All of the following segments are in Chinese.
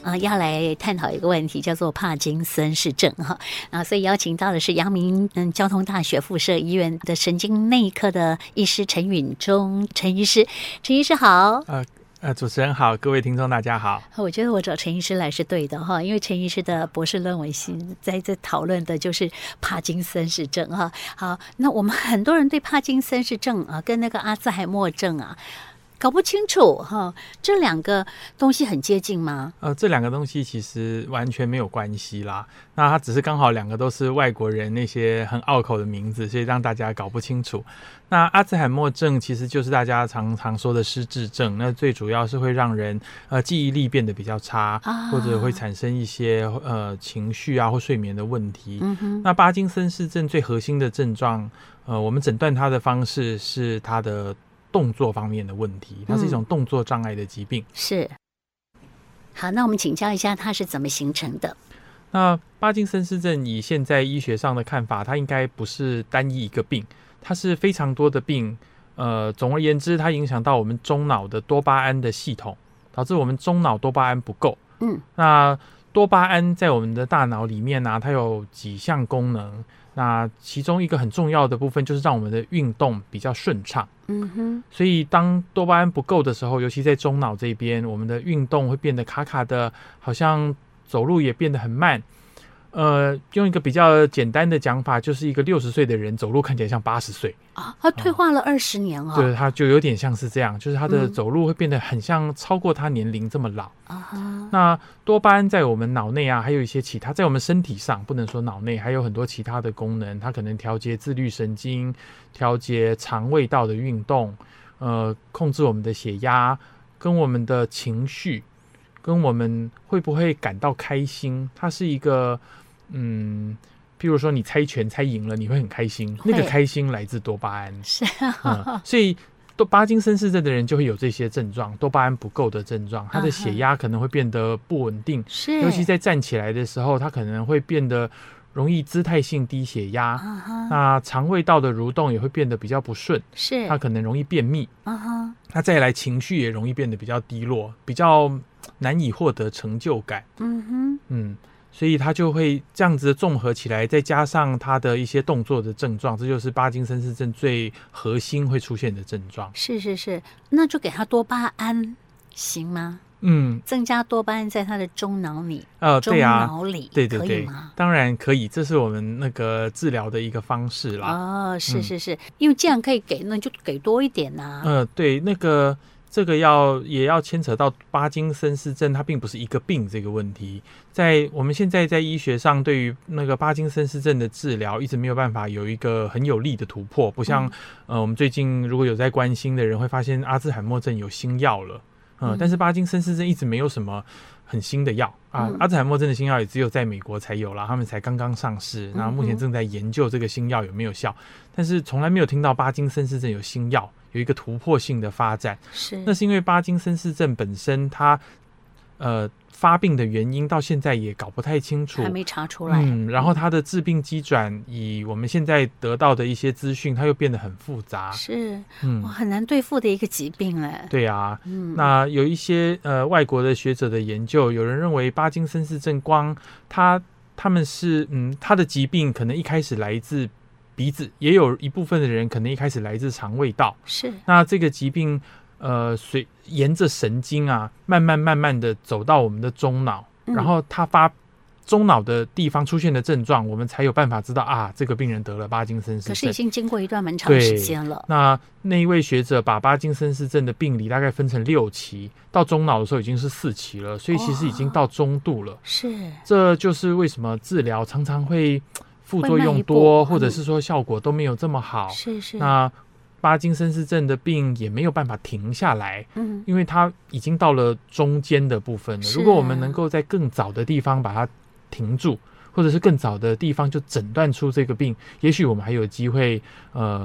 要来探讨一个问题，叫做帕金森氏症所以邀请到的是阳明交通大学附设医院的神经内科的医师陈允中陈医师。陈医师好。 主持人好，各位听众大家好。 我觉得我找陈医师来是对的因为陈医师的博士论文在这讨论的就是帕金森氏症好，那我们很多人对帕金森氏症跟那个阿兹海默症搞不清楚这两个东西很接近吗？ 这两个东西其实完全没有关系啦。那它只是刚好两个都是外国人那些很拗口的名字，所以让大家搞不清楚。那阿兹海默症其实就是大家常常说的失智症，那最主要是会让人记忆力变得比较差，或者会产生一些情绪或睡眠的问题。那帕金森氏症最核心的症状，我们诊断它的方式是它的动作方面的问题，它是一种动作障碍的疾病。 是。好，那我们请教一下它是怎么形成的。 那帕金森氏症以现在医学上的看法，它应该不是单一一个病，它是非常多的病。总而言之，它影响到我们中脑的多巴胺的系统，导致我们中脑多巴胺不够。那多巴胺在我们的大脑里面它有几项功能。那其中一个很重要的部分就是让我们的运动比较顺畅。所以当多巴胺不够的时候，尤其在中脑这边，我们的运动会变得卡卡的，好像走路也变得很慢。用一个比较简单的讲法，就是一个60岁的人走路看起来像80岁他退化了20年对，他就有点像是这样，就是他的走路会变得很像超过他年龄这么老。那多巴胺在我们脑内还有一些其他，在我们身体上不能说脑内，还有很多其他的功能，它可能调节自律神经，调节肠胃道的运动，控制我们的血压，跟我们的情绪，跟我们会不会感到开心。它是一个譬如说你猜拳猜赢了，你会很开心，那个开心来自多巴胺。 是所以帕金森氏症的人就会有这些症状，多巴胺不够的症状，他的血压可能会变得不稳定，尤其在站起来的时候，他可能会变得容易姿态性低血压。那肠胃道的蠕动也会变得比较不顺，他可能容易便秘。那再来情绪也容易变得比较低落，比较难以获得成就感。所以他就会这样子综合起来，再加上他的一些动作的症状，这就是帕金森氏症最核心会出现的症状。 是，那就给他多巴胺行吗？增加多巴胺在他的中脑里。中脑里对， 可以吗？ 当然可以，这是我们那个治疗的一个方式啦。 是，因为既然可以给，那就给多一点对，这个也要牵扯到帕金森氏症，它并不是一个病这个问题。在我们现在在医学上，对于那个帕金森氏症的治疗，一直没有办法有一个很有力的突破。不像我们最近如果有在关心的人，会发现阿兹海默症有新药了。但是帕金森氏症一直没有什么很新的药阿兹海默症的新药也只有在美国才有啦，他们才刚刚上市，然后目前正在研究这个新药有没有效，但是从来没有听到帕金森氏症有新药有一个突破性的发展。那是因为帕金森氏症本身它发病的原因到现在也搞不太清楚， 还没查出来。 然后它的致病机转，以我们现在得到的一些资讯，它又变得很复杂，很难对付的一个疾病对啊，那有一些外国的学者的研究，有人认为帕金森氏症他们是他的疾病可能一开始来自鼻子，也有一部分的人可能一开始来自肠胃道。那这个疾病沿着神经慢慢的走到我们的中脑，然后它中脑的地方出现的症状，我们才有办法知道这个病人得了帕金森氏症。 可是已经经过一段蛮长时间了。 那一位学者把帕金森氏症的病理大概分成6期，到中脑的时候已经是4期了，所以其实已经到中度了。这就是为什么治疗常常会副作用多，或者是说效果都没有这么好。那帕金森氏症的病也没有办法停下来，因为它已经到了中间的部分了。如果我们能够在更早的地方把它停住，或者是更早的地方就诊断出这个病，也许我们还有机会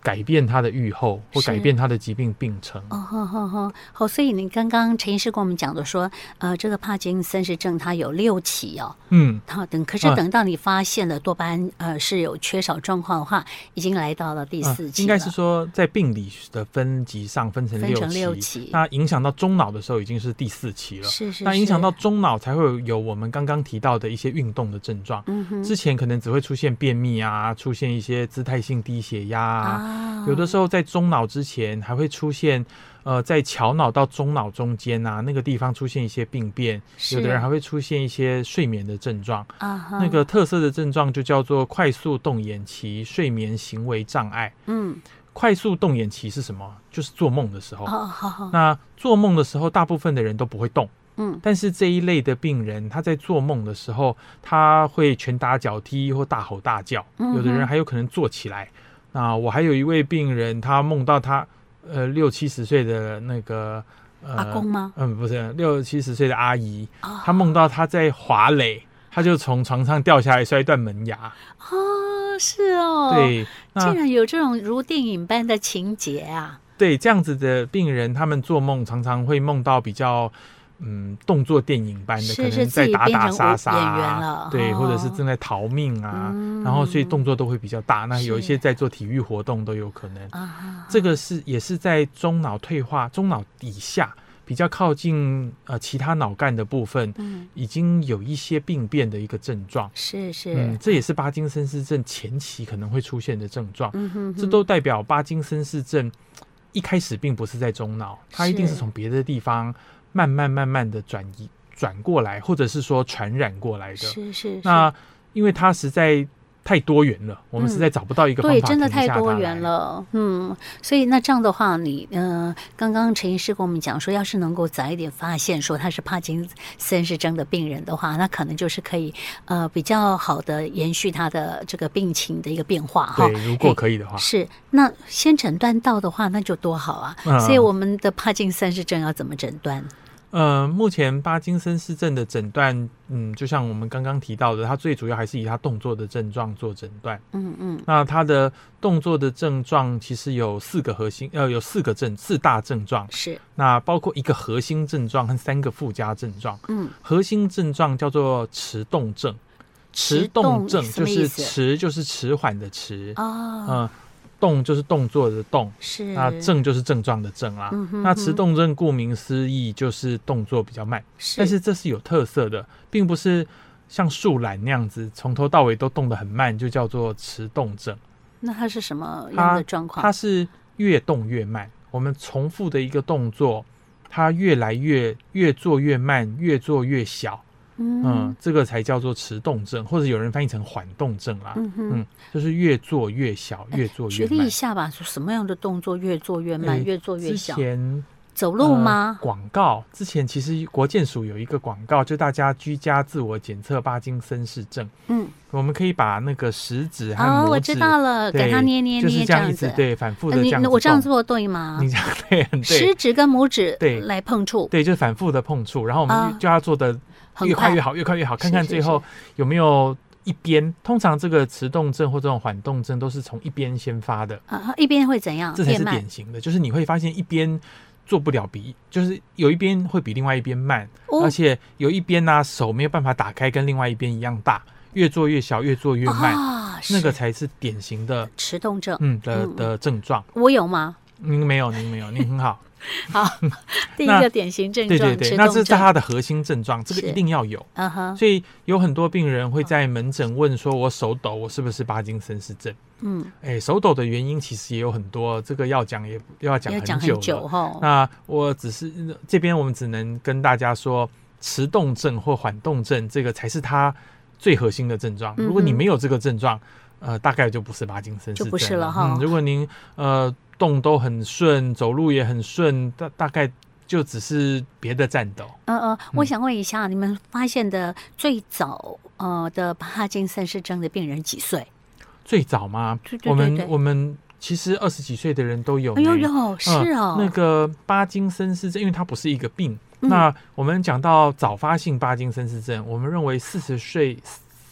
改变他的预后或改变他的疾病病程。 好，所以你刚刚陈医师跟我们讲的说，这个帕金森氏症它有6期哦，可是等到你发现了多巴胺是有缺少状况的话，已经来到了第4期了。 应该是说在病理的分级上分成6期，那影响到中脑的时候已经是第4期了。 是， 那影响到中脑才会有我们刚刚提到的一些运动的症状。之前可能只会出现便秘啊，出现一些姿态性低血压啊，有的时候在中脑之前还会出现在桥脑到中脑中间啊，那个地方出现一些病变，有的人还会出现一些睡眠的症状。那个特色的症状就叫做快速动眼期睡眠行为障碍。快速动眼期是什么？就是做梦的时候。那做梦的时候，大部分的人都不会动。但是这一类的病人，他在做梦的时候，他会拳打脚踢或大吼大叫，有的人还有可能坐起来。那我还有一位病人，他梦到他60、70岁的那个阿公吗？ 不是60、70岁的阿姨，他梦到他在滑垒，他就从床上掉下来，摔断门牙。 是哦， 对， 竟然有这种如电影般的情节啊！ 对，这样子的病人，他们做梦常常会梦到比较动作电影般的，可能在打打杀杀，对，或者是正在逃命啊，然后所以动作都会比较大。那有一些在做体育活动都有可能。这个也是在中脑退化、中脑底下比较靠近其他脑干的部分，已经有一些病变的一个症状。 是， 这也是帕金森氏症前期可能会出现的症状。这都代表帕金森氏症一开始并不是在中脑，它一定是从别的地方慢慢的转过来，或者是说传染过来的。 是。 那因为它实在太多元了，我们实在找不到一个方法对，真的停下它来。 太多元了。所以那这样的话，你刚刚陈医师跟我们讲说，要是能够早一点发现说他是帕金森氏症的病人的话，那可能就是可以比较好的延续他的这个病情的一个变化哈。 对，如果可以的话。 是，那先诊断到的话，那就多好啊。所以我们的帕金森氏症要怎么诊断？ 目前帕金森氏症的诊断，就像我们刚刚提到的，它最主要还是以它动作的症状做诊断。那它的动作的症状其实有4个核心，有4大症状。 是。 那包括1个核心症状和3个附加症状。核心症状叫做迟动症。迟动症就是迟就是迟缓的迟。动就是动作的动， 是。 那症就是症状的症啦。那迟动症顾名思义就是动作比较慢，但是这是有特色的，并不是像树懒那样子从头到尾都动得很慢，就叫做迟动症。 那它是什么样的状况？ 它是越动越慢，我们重复的一个动作，它越做越慢，越做越小。这个才叫做迟动症，或者有人翻译成缓动症啦。就是越做越小，越做越慢。 举例一下吧，什么样的动作越做越慢，越做越小？ 之前走路吗？ 广告之前其实国健署有一个广告，就大家居家自我检测帕金森氏症。我们可以把那个食指和拇指， 我知道了，给它捏捏捏， 就是这样一直对反复的这样子动。 我这样做对吗？ 你这样对，很对。 食指跟拇指来碰触， 对，就是反复的碰触，然后我们就要做的越快越好，越快越好，看看最后有没有一边。通常这个迟动症或这种缓动症都是从一边先发的。 一边会怎样？ 这才是典型的，就是你会发现一边做不了就是有一边会比另外一边慢，而且有一边呢手没有办法打开跟另外一边一样大，越做越小，越做越慢，那个才是典型的迟动症的症状。 我有吗？ 您没有，您很好。 好，第一个典型症状， 对，那这是它的核心症状，这个一定要有。所以有很多病人会在门诊问说，我手抖，我是不是帕金森氏症？手抖的原因其实也有很多，这个要讲很久了。那我这边我们只能跟大家说，迟动症或缓动症这个才是它最核心的症状。如果你没有这个症状，大概就不是帕金森氏症， 就不是了哈。 如果您动都很顺，走路也很顺，大概就只是别的颤抖。 我想问一下，你们发现的最早的帕金森氏症的病人几岁？ 最早吗？我们其实20几岁的人都有。 是哦。 那个帕金森氏症，因为它不是一个病。那我们讲到早发性帕金森氏症，我们认为40岁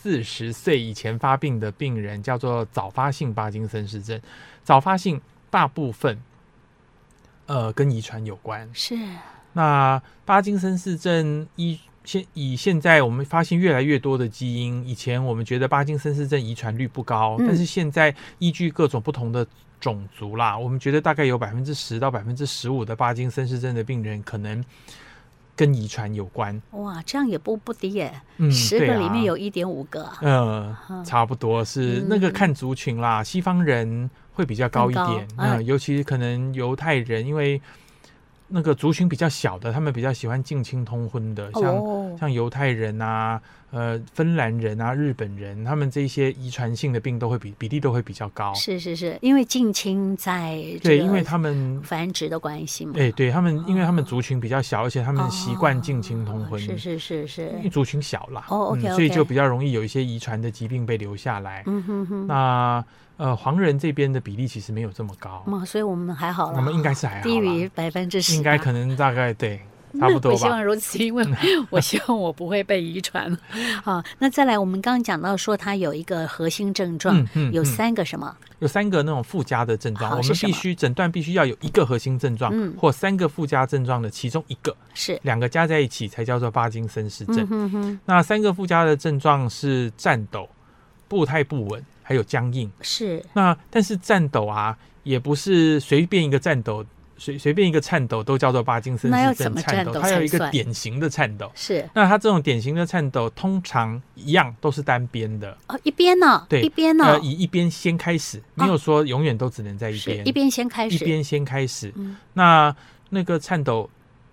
40岁以前发病的病人，叫做早发性巴金森氏症。早发性大部分跟遗传有关。 是。 那巴金森氏症以现在我们发现越来越多的基因，以前我们觉得巴金森氏症遗传率不高，但是现在依据各种不同的种族啦，我们觉得大概有10%到15%的巴金森氏症的病人可能跟遗传有关。 哇，这样也不低耶，10个里面有1.5个。 差不多是那个看族群啦，西方人会比较高一点，尤其可能犹太人，因为那个族群比较小的，他们比较喜欢近亲通婚的，像犹太人啊、芬兰人啊、日本人，他们这些遗传性的病都会比例都会比较高。 是，因为近亲在对，因为他们繁殖的关系嘛。 对他们，因为他们族群比较小，而且他们习惯近亲通婚。 是， 因为族群小啦。 OK， 所以就比较容易有一些遗传的疾病被留下来。那黄人这边的比例其实没有这么高， 所以我们还好了， 我们应该是还好， 低于10%， 应该可能大概对。差不多吧。 我希望如此，因为我希望我不会被遗传。好，那再来，我们刚刚讲到说它有一个核心症状，有3个什么？ 有3个那种附加的症状，我们必须诊断必须要有1个核心症状，或3个附加症状的其中1个， 是 2个加在一起才叫做巴金森氏症。那3个附加的症状是颤抖、步态不稳，还有僵硬。 是。 那但是颤抖啊，也不是随便一个颤抖。随便一个颤抖都叫做巴金森氏症颤抖，它有一个典型的颤抖。 是， 那它这种典型的颤抖通常一样都是单边的。 一边呢？ 对， 一边呢？ 以一边先开始，没有说永远都只能在一边。 一边先开始， 一边先开始。那个颤抖，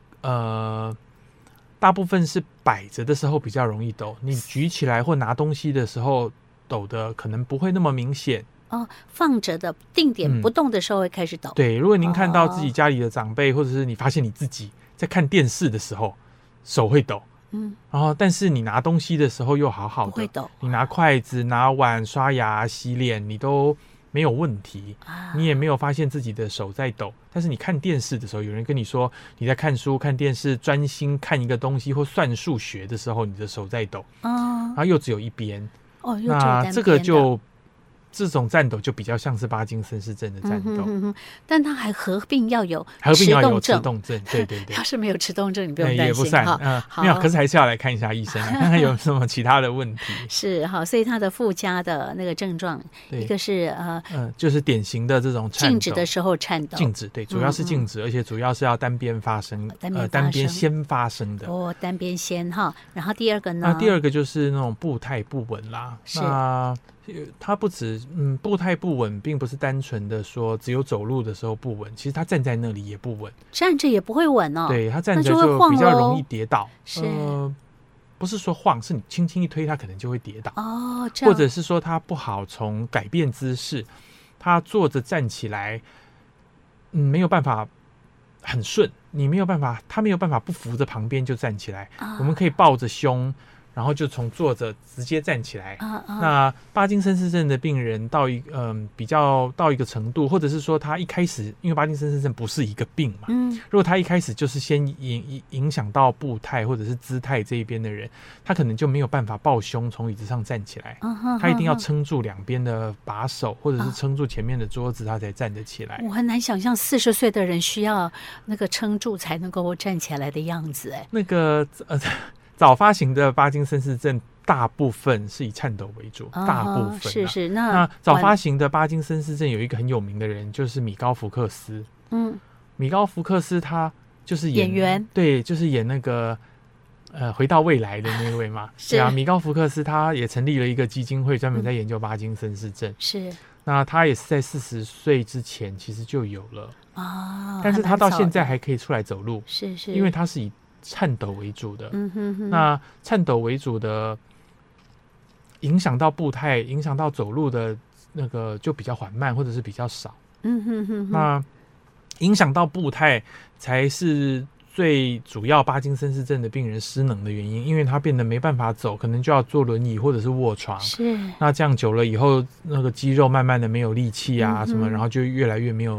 大部分是摆着的时候比较容易抖，你举起来或拿东西的时候抖的可能不会那么明显。 放着的定点不动的时候会开始抖。 对，如果您看到自己家里的长辈，或者是你发现你自己在看电视的时候手会抖，然后但是你拿东西的时候又好好的， 不会抖。 你拿筷子、拿碗、刷牙、洗脸，你都没有问题，你也没有发现自己的手在抖。但是你看电视的时候，有人跟你说你在看书、看电视，专心看一个东西或算数学的时候，你的手在抖，然后又只有一边，那这个就。这种颤抖就比较像是巴金森氏症的颤抖， 但它还合并要有迟动症，对。 要是没有迟动症，你不用担心， 也不算，没有，可是还是要来看一下医生，看看有什么其他的问题。 是好，所以它的附加的那个症状，一个是就是典型的这种颤抖， 静止的时候颤抖， 静止，对，主要是静止，而且主要是要单边发生，单边先发生的。 单边先哈，然后第二个呢？ 第二个就是那种步态不稳啦，那它不止步态不稳，并不是单纯的说只有走路的时候不稳，其实他站在那里也不稳， 站着也不会稳哦。 对，他站着就比较容易跌倒。 是， 不是说晃，是你轻轻一推，他可能就会跌倒。 这样。 或者是说他不好从改变姿势，他坐着站起来，没有办法很顺，他没有办法不扶着旁边就站起来。我们可以抱着胸。然后就从坐着直接站起来。那巴金森氏症的病人到比较到一个程度，或者是说他一开始，因为巴金森氏症不是一个病嘛，如果他一开始就是先影响到步态或者是姿态这一边的人，他可能就没有办法抱胸从椅子上站起来，他一定要撑住两边的把手，或者是撑住前面的桌子，他才站得起来。 我很难想象40岁的人需要那个撑住才能够站起来的样子。 那个早发型的巴金森氏症大部分是以颤抖为主，大部分是那早发型的巴金森氏症有一个很有名的人，就是米高福克斯。米高福克斯他就是演员， 对，就是演那个回到未来的那位嘛。对啊，米高福克斯他也成立了一个基金会，专门在研究巴金森氏症。 是， 那他也是在40岁之前其实就有了但是他到现在还可以出来走路， 是因为他是以颤抖为主的。那颤抖为主的影响到步态，影响到走路的那个就比较缓慢或者是比较少。那影响到步态才是最主要巴金森氏症的病人失能的原因，因为他变得没办法走，可能就要坐轮椅或者是卧床。 是， 那这样久了以后，那个肌肉慢慢的没有力气啊什么，然后就越来越没有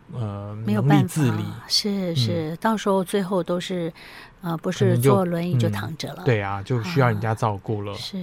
能力自理， 是，到时候最后都是不是坐轮椅就躺着了， 对啊，就需要人家照顾了。 是，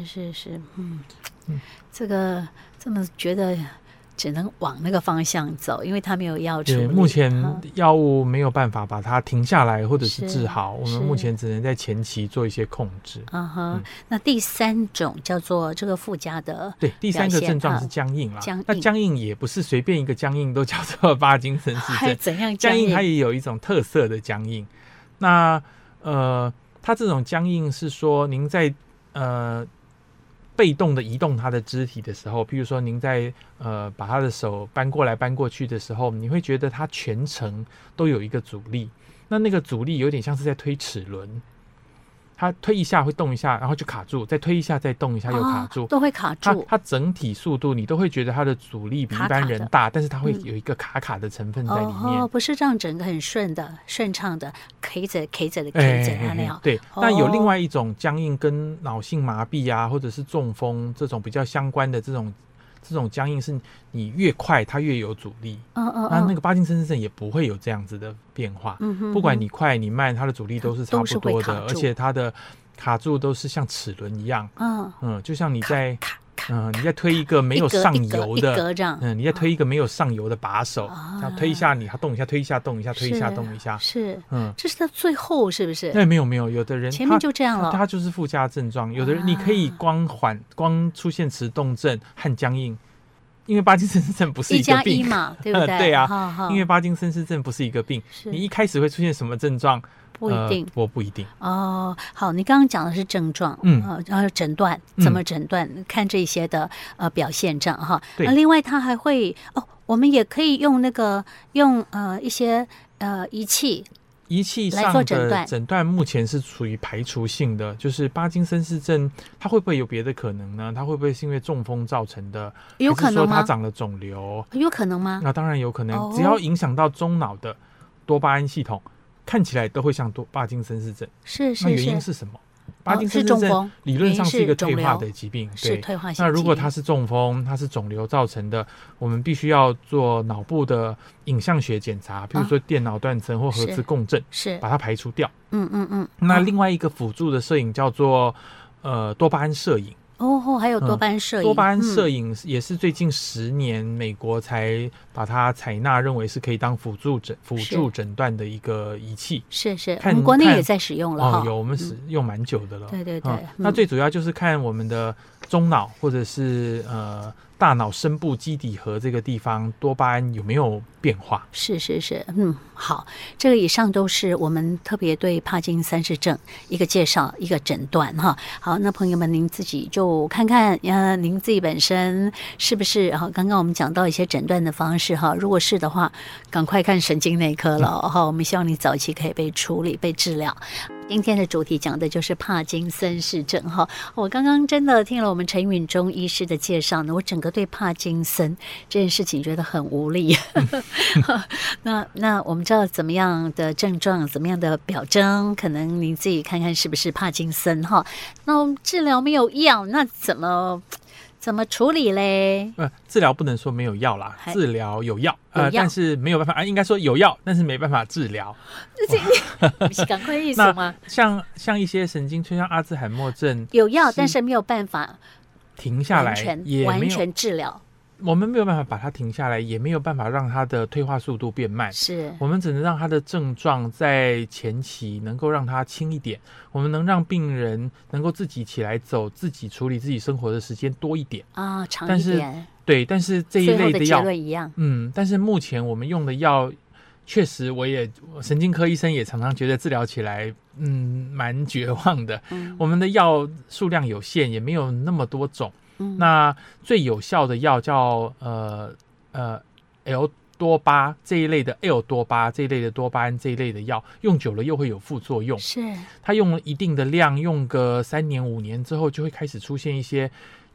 这个这么觉得只能往那个方向走，因为他没有药处理。 目前药物没有办法把它停下来或者是治好，我们目前只能在前期做一些控制。 那第3种叫做这个附加的， 对，第3个症状是僵硬啦。那僵硬也不是随便一个僵硬都叫做帕金森氏症， 怎样僵硬它也有一种特色的僵硬。那它这种僵硬是说您在被动的移动他的肢体的时候，譬如说您在把他的手搬过来搬过去的时候，你会觉得他全程都有一个阻力，那个阻力有点像是在推齿轮，他推一下会动一下，然后就卡住，再推一下再动一下又卡住， 都会卡住。 它整体速度你都会觉得它的阻力比一般人大，但是它会有一个卡卡的成分在里面。 不是这样整个很顺畅的 K 着那样。 对，那有另外一种僵硬跟脑性麻痹啊，或者是中风这种比较相关的这种僵硬，是你越快它越有阻力。那个帕金森氏症也不会有这样子的变化。不管你快你慢，它的阻力都是差不多的，而且它的卡住都是像齿轮一样。就像你在你在推一个没有上油的，你在推一个没有上油的把手，推一下你它动一下，推一下动一下，推一下动一下。 是，这是到最后是不是？ 没有，有的人前面就这样了， 它就是附加症状。有的人你可以光出现迟钝症和僵硬。因为帕金森氏症不是一个病 1+1嘛，对不对？ 对啊，因为帕金森氏症不是一个病，你一开始会出现什么症状？ 不一定， 不一定。 好，你刚刚讲的是症状，然后诊断怎么诊断？看这些的表现这样哈。另外，它还会我们也可以用一些仪器上的诊断目前是属于排除性的，就是帕金森氏症它会不会有别的可能呢？它会不会是因为中风造成的？ 有可能吗？ 还是说它长了肿瘤？ 有可能吗？ 那当然有可能，只要影响到中脑的多巴胺系统，看起来都会像帕金森氏症。 是， 那原因是什么？帕金森氏症理论上是一个退化的疾病， 对，退化性。 那如果它是中风，它是肿瘤造成的，我们必须要做脑部的影像学检查，比如说电脑断层或核磁共振， 是把它排除掉。那另外一个辅助的摄影叫做多巴胺摄影。 还有多巴胺摄影。 多巴胺摄影也是最近10年美国才把它采纳，认为是可以当辅助诊断的一个仪器。 是，我们国内也在使用了有，我们使用蛮久的了。 对。 那最主要就是看我们的中脑或者是大脑深部基底核这个地方多巴胺有没有变化。 是，好，这个以上都是我们特别对帕金森氏症一个介绍，一个诊断哈。好，那朋友们您自己就看看您自己本身是不是刚刚我们讲到一些诊断的方式哈，如果是的话赶快看神经内科了我们希望你早期可以被处理被治疗。今天的主题讲的就是帕金森氏症哈。我刚刚真的听了我们陈允中医师的介绍呢，我整个对帕金森这件事情觉得很无力那我们知道怎么样的症状，怎么样的表征，可能您自己看看是不是帕金森哈。那治疗没有药，那怎么处理嘞？ 治疗不能说没有药啦，治疗有药，但是没有办法应该说有药，但是没办法治疗。 赶快意思吗？ 像一些神经退，像阿兹海默症有药，但是没有办法停下来， 完全治疗。 我们没有办法把它停下来，也没有办法让它的退化速度变慢。 是， 我们只能让它的症状在前期能够让它轻一点，我们能让病人能够自己起来走，自己处理自己生活的时间多一点长一点。 对，但是这一类的药，最后的结论一样。 但是目前我们用的药，确实神经科医生也常常觉得治疗起来蛮绝望的。我们的药数量有限，也没有那么多种。那最有效的药叫L 多巴这一类的 L 多巴这一类的多巴胺这一类的药，用久了又会有副作用。 是， 它用了一定的量，用个3年5年之后，就会开始出现一些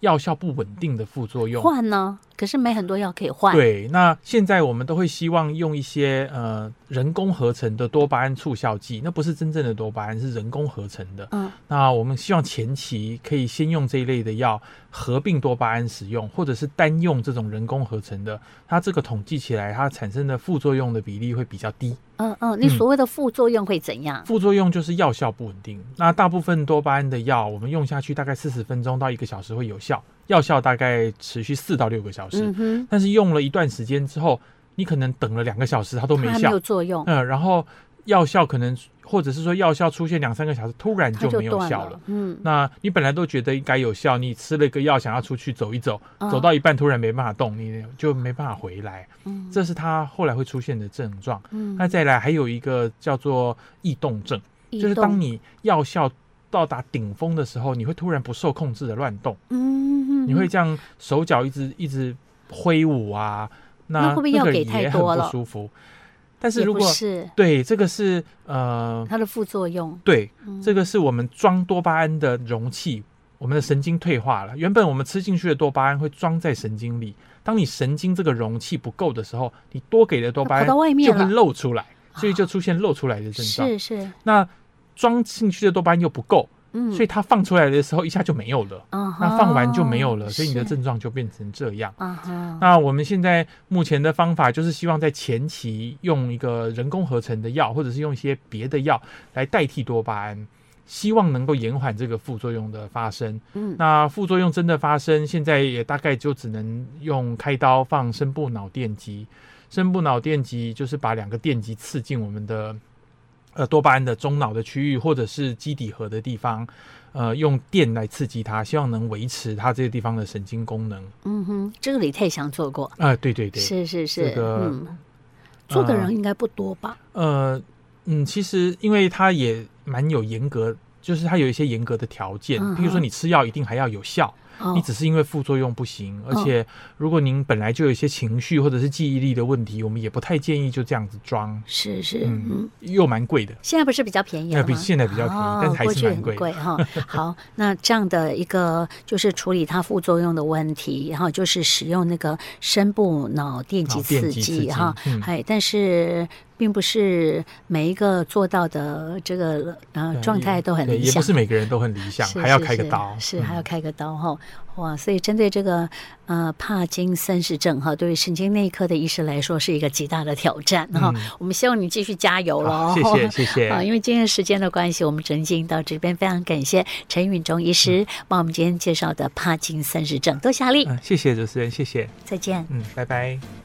药效不稳定的副作用。 换呢？可是没很多药可以换。 对，那现在我们都会希望用一些人工合成的多巴胺促效剂，那不是真正的多巴胺，是人工合成的。那我们希望前期可以先用这一类的药合并多巴胺使用，或者是单用这种人工合成的，它这个统计起来它产生的副作用的比例会比较低。 你所谓的副作用会怎样？ 副作用就是药效不稳定。那大部分多巴胺的药，我们用下去大概40分钟到1个小时会有效，药效大概持续4到6个小时。但是用了一段时间之后，你可能等了2个小时它都没效， 它没有作用。 然后药效可能，或者是说药效出现2-3个小时，突然就没有效了。那你本来都觉得应该有效，你吃了一个药想要出去走一走，走到一半突然没办法动，你就没办法回来。这是它后来会出现的症状。那再来还有一个叫做异动症，就是当你药效到达顶峰的时候，你会突然不受控制的乱动。你会这样手脚一直挥舞啊，那会不会药给太多了？ 不舒服。但是如果是对这个是它的副作用， 对，这个是我们装多巴胺的容器，我们的神经退化了。原本我们吃进去的多巴胺会装在神经里，当你神经这个容器不够的时候，你多给的多巴胺就会漏出来，所以就出现漏出来的症状。 是。那装进去的多巴胺又不够。所以它放出来的时候一下就没有了，那放完就没有了，所以你的症状就变成这样。那我们现在目前的方法就是希望在前期用一个人工合成的药，或者是用一些别的药来代替多巴胺，希望能够延缓这个副作用的发生。那副作用真的发生，现在也大概就只能用开刀放深部脑电极。深部脑电极就是把2个电极刺进我们的多巴胺的中脑的区域，或者是基底核的地方，用电来刺激它，希望能维持它这个地方的神经功能。 这个李泰祥做过。 对， 是。 这个做的人应该不多吧？ 其实因为它也蛮有严格，就是它有一些严格的条件，譬如说你吃药一定还要有效。你只是因为副作用不行，而且如果您本来就有一些情绪或者是记忆力的问题，我们也不太建议就这样子装。 是， 又蛮贵的。 现在不是比较便宜了吗？ 比现在比较便宜，但是还是蛮贵。 贵哈。好，那这样的一个就是处理它副作用的问题，然后就是使用那个深部脑电极刺激哈。但是并不是每一个做到的这个状态都很理想， 也不是每个人都很理想，还要开个刀， 还要开个刀哈。哇，所以针对这个帕金森氏症哈，对于神经内科的医师来说是一个极大的挑战哈。我们希望你继续加油了， 谢谢。 因为今天时间的关系，我们只能进行到这边，非常感谢陈允中医师帮我们今天介绍的帕金森氏症，多谢力。 谢谢主持人，谢谢， 再见， 拜拜。